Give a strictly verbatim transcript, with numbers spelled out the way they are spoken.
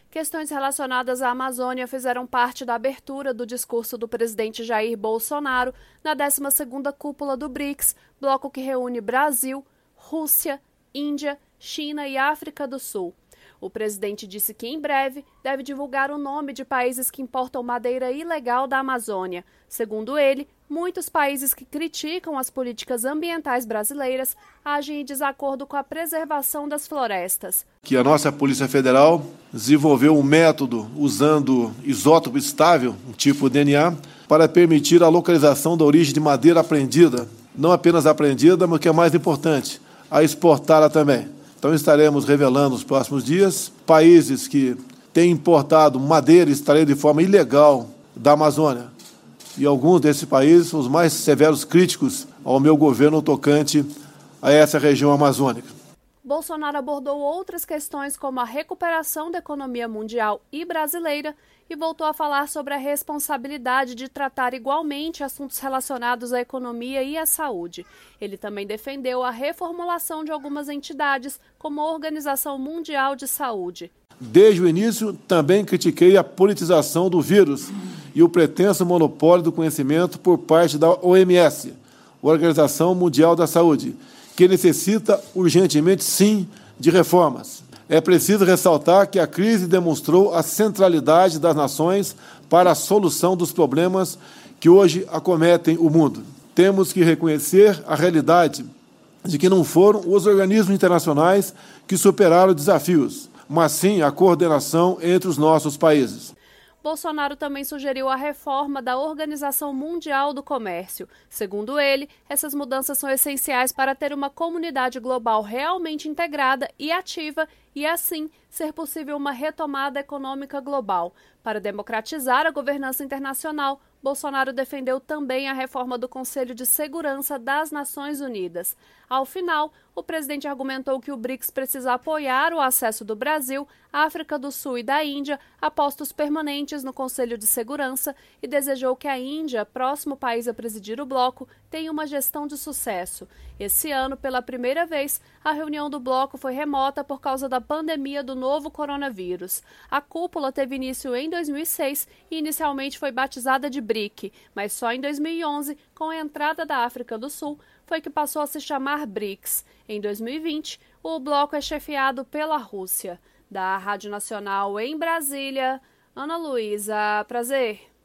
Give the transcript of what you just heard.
Questões relacionadas à Amazônia fizeram parte da abertura do discurso do presidente Jair Bolsonaro na décima segunda Cúpula do BRICS, bloco que reúne Brasil, Rússia, Índia, China e África do Sul. O presidente disse que, em breve, deve divulgar o nome de países que importam madeira ilegal da Amazônia. Segundo ele, muitos países que criticam as políticas ambientais brasileiras agem em desacordo com a preservação das florestas. Que a nossa Polícia Federal desenvolveu um método usando isótopo estável, um tipo D N A, para permitir a localização da origem de madeira apreendida. Não apenas apreendida, mas o que é mais importante, a exportá-la também. Então estaremos revelando nos próximos dias países que têm importado madeira extraída de forma ilegal da Amazônia. E alguns desses países são os mais severos críticos ao meu governo tocante a essa região amazônica. Bolsonaro abordou outras questões como a recuperação da economia mundial e brasileira e voltou a falar sobre a responsabilidade de tratar igualmente assuntos relacionados à economia e à saúde. Ele também defendeu a reformulação de algumas entidades, como a Organização Mundial de Saúde. Desde o início, também critiquei a politização do vírus e o pretenso monopólio do conhecimento por parte da O M S, Organização Mundial da Saúde, que necessita urgentemente, sim, de reformas. É preciso ressaltar que a crise demonstrou a centralidade das nações para a solução dos problemas que hoje acometem o mundo. Temos que reconhecer a realidade de que não foram os organismos internacionais que superaram desafios, mas sim a coordenação entre os nossos países. Bolsonaro também sugeriu a reforma da Organização Mundial do Comércio. Segundo ele, essas mudanças são essenciais para ter uma comunidade global realmente integrada e ativa e, assim, ser possível uma retomada econômica global. Para democratizar a governança internacional, Bolsonaro defendeu também a reforma do Conselho de Segurança das Nações Unidas. Ao final, o presidente argumentou que o BRICS precisa apoiar o acesso do Brasil, África do Sul e da Índia a postos permanentes no Conselho de Segurança e desejou que a Índia, próximo país a presidir o bloco, tenha uma gestão de sucesso. Esse ano, pela primeira vez, a reunião do bloco foi remota por causa da pandemia do novo coronavírus. A cúpula teve início em dois mil e seis e inicialmente foi batizada de BRIC, mas só em dois mil e onze, com a entrada da África do Sul, foi que passou a se chamar BRICS. Em dois mil e vinte, o bloco é chefiado pela Rússia. Da Rádio Nacional em Brasília, Ana Luísa Prazer.